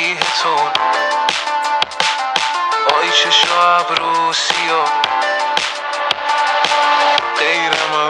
شبیه تو، آی چشم ابرو سیاه، غیر من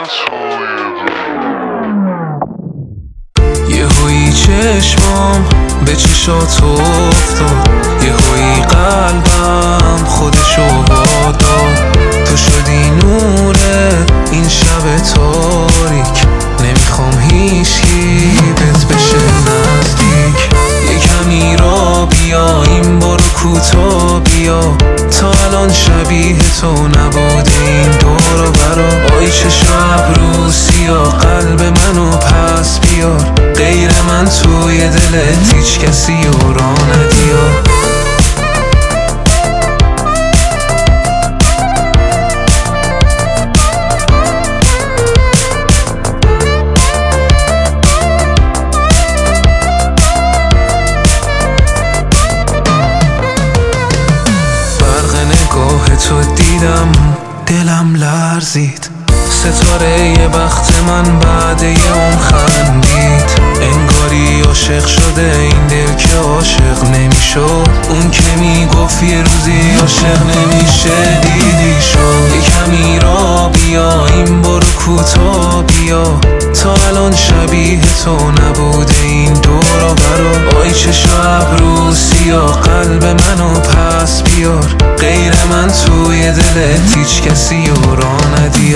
یهویی چشمام به چشات افتاد، یهویی قلبم خودشو واداد. تو شدی نور این شب تاریک، نمیخوام هیچکی بهت بشه نزدیک. یه کمی را بیا این بارو کوتا بیا، تا الان شبیه تو نبوده این دور و برا. آی چشم ابرو سیاه، قلب منو پس بیار، غیر من توی دلت هیچ کسی و را ندیا. تو دیدم دلم لرزید، ستاره یه بخت من بعد یه عمر خندید. انگاری عاشق شده این دل که عاشق نمیشد، اون که میگفت یه روزی عاشق نمیشه دیدی شد. یه کمی را بیا این بارو کوتا بیا، تا الان شبیه تو نبوده این دور و برا. آی چشم ابرو سیاه، قلب منو پس بیار، غیر من توی دلت هیچ کسی و را ندی.